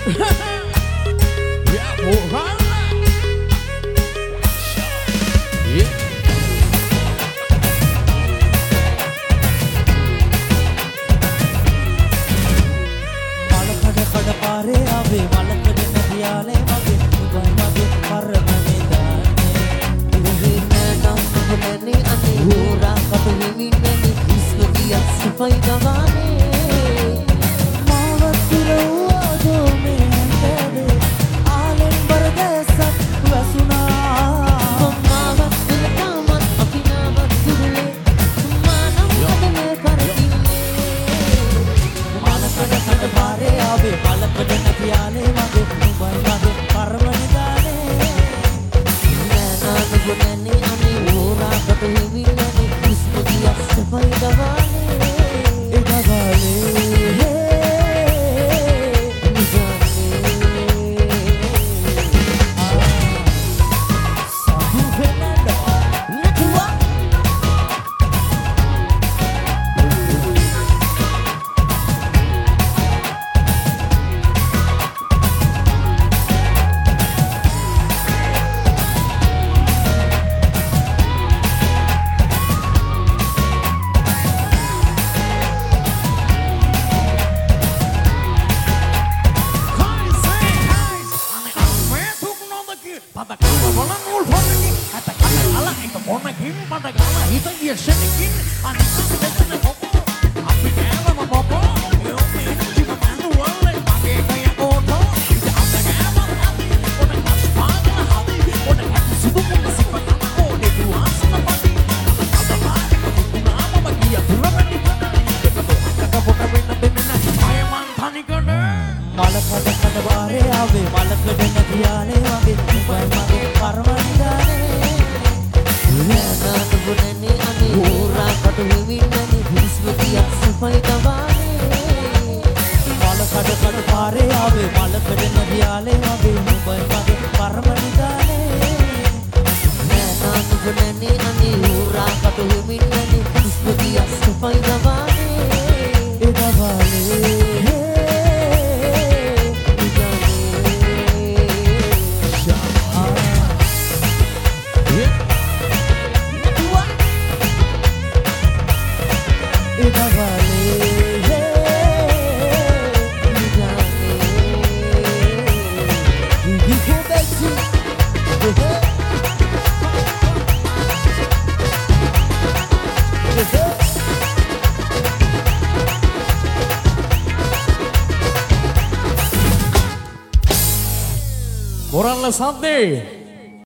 Yeah, alright. Yeah. කඩ පාරේ ආවේ මලකඩ නැතියාලේ මගේ උඹයි මගේ පරමනේ දාන්නේ ඉරේ නෑනම් නුඹනේ අනේ හොරා කට හිමින්නේ විශ්වදිය සුපයි ගවානේ මාවතුරෝ දෝමේ ඇඳේ ආලෙන් බරදසක් වසුනා මාවතුර කාමත් අපිනාවත් දුරේ මානම් කඩනේ කරකින්නේ මලකඩ කඩ පාරේ ආවේ මලකඩ නැතියාලේ මගේ උඹයි මගේ පරමනේ දානේ නෑනා නුඹනේ අනේ හොරා කට හිමින්නේ විශ්වදිය සුපයි ගවානේ ඒ ගවානේ Morales Sunday.